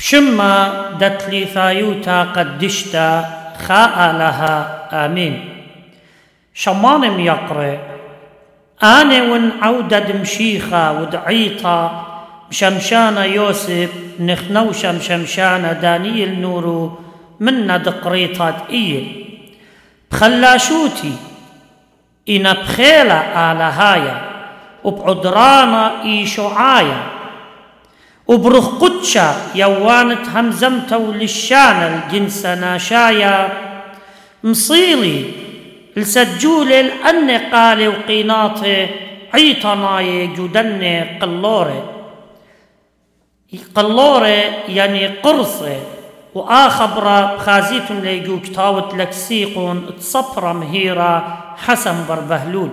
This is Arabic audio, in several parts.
شما دتلي ثايوتا قدشتا خاء لها آمين. شمان يقرأ آني ون عودة مشيخة ودعيطة مشمشانة يوسف نخنو شمشانة دانيل نورو منا دقريطات إيل بخلاشوتي إنا بخيلة آلهايا وبعدرانا إيشعايا وبرخ قدشا يوانت همزمتو للشانة الجنس ناشايا مصيلي السجول الأن قالي وقيناطي عيطناي جدن قلوري يعني قرصي وآخبرا بخازيت ليجو كتاوت لكسيقون تصبر مهيرا حسن بربهلول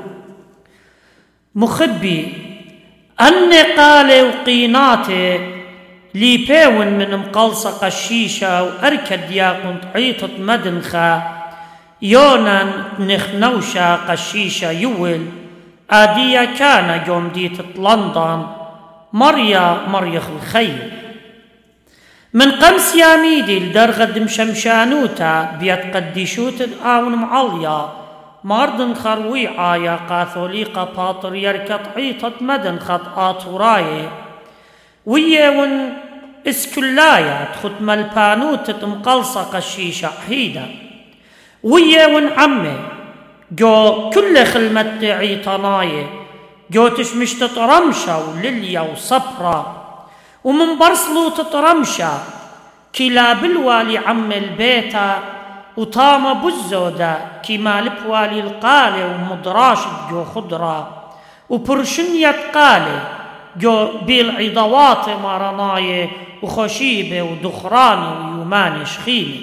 مخبي أن قالي وقيناتي لي بيون من مقلصة قشيشة وأركد ياقن عيطة مدنخة يونان نخنوشة قشيشة يول آدية كان يوم ديت لندن مريخ الخير من قمس ياميدي لدرغد مشمشانوتا بيت قديشوت آون معليا ماردن خرويعا يا قاثوليقا باطر يركض عيطة مدن خط آطوراي ويون اسكلايا تخت ملبانوت مقلصة قشيشة حيدة ويون عمي جو كل خلمت عيطناي جو تشمش تطرمشا ولليا وصبرا ومن برسلو تطرمشا كلا بالوالي عم البيتا وطام بزودا كمال بوالي القالي ومدراشد جو خضرا وبرشنية قالي جو بالعضوات مرناي وخشيبة ودخراني ويوماني شخيني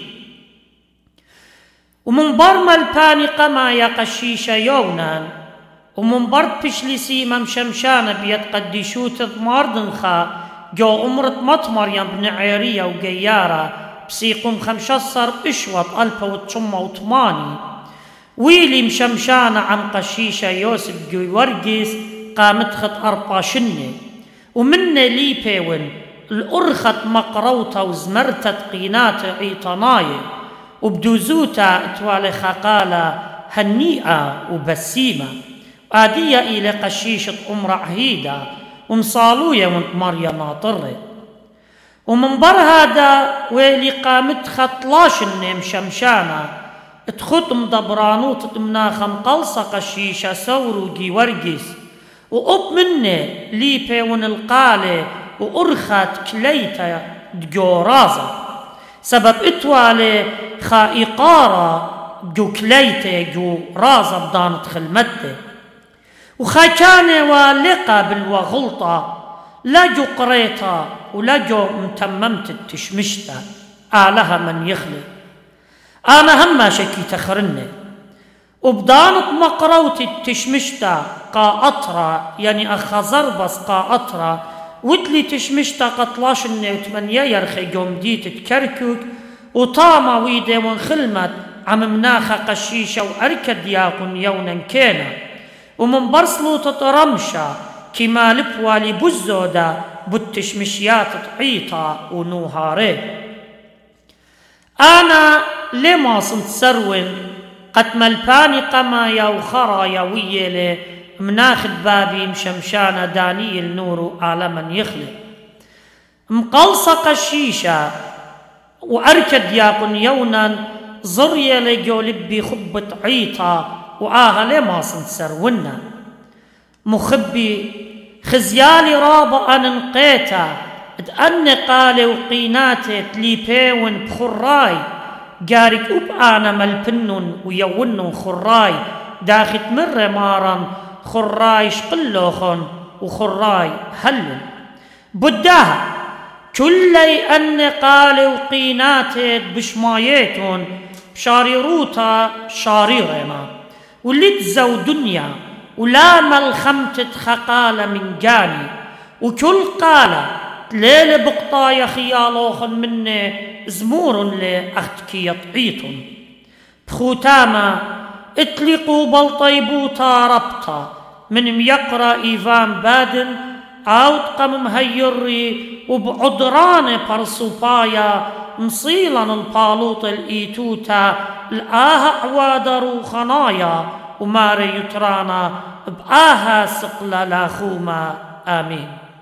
ومن برمى الباني قما يا قشيشة يونان ومن برد بشلسي ممشمشانة بيت قديشوت ضماردنخا جو أمرت مطمر يا ابن عيرية وقيارة بسيقوم 15 اشوط 1908 ويلي مشمشانة عم قشيشة يوسف جوي ورقس قامت خط 4 شنة ومن لي بيون الأرخت مقروطة وزمرتت قينات عيطناية وبدوزوتا اتوالي خقالة هنيئة وبسيمة آدية إلى قشيشة أم رعهيدة ومصالوية ومطمرية ناطرة ومن بر هذا ويلي قامت خطلاش النيم شمشانة تخطم دبرانوت مناخ مقلصة قشيشة سوروجي ورقس وقب مني ليبي ونلقالي وأرخت كليتا دجورازة سبب اتوالي خائقارة جو كليتا جو رازة بدانت خلمته وخاكاني والقة بالوغلطة لا جو قريطة ولا جو متممت التشمشتة آلها من يخلق أنا هما شكي تخرني وبدانت مقروت التشمشتة قاطرة يعني أخا زربس قاطرة ودلي تشمشتة قطلاشني وتمنيا يرخي قوم ديت تكركوك وطاما ويدي وانخلمت عم مناخة قشيشة وأركد ياقن يونا كينا ومن برسلو تطرمشا كما لبوالي بزودا بتشمشيات تعيطا ونوهاري أنا لما صنت سروين قد ملباني قما يا وخرا يا ويلي مناخد بابي مشمشانة دانيل نورو عالما يخلق مقلصة قشيشة وأركد ياقن يونا زرية لجو لبي خبة عيطا وآها لما صنت سرونا مخبي خزيالي رابا أن انقيتا اتأني قالي وقيناتي تليبيون بخراي جارك أبعانا ملبنن ويونن خراي داخت مر مارا خراي شقلوخن وخراي هلن بداها كلي أني قالي وقيناتي بشمايتون بشاريروتا شاريرنا ولد زو دنيا ولا ملخمت خقالة من جاني وكل قالة ليلة بقطايا خيالوخن مني زمور لأختكي يطعيتن بخوتاما اطلقوا بلطيبوتا ربطا من ميقرا إيفان بادن عاود قم مهيري وبعدران برسوبايا مصيلا البالوط الإيتوتا الآها عوادرو خنايا وماري يترانا بآها سقل لاخوما آمين.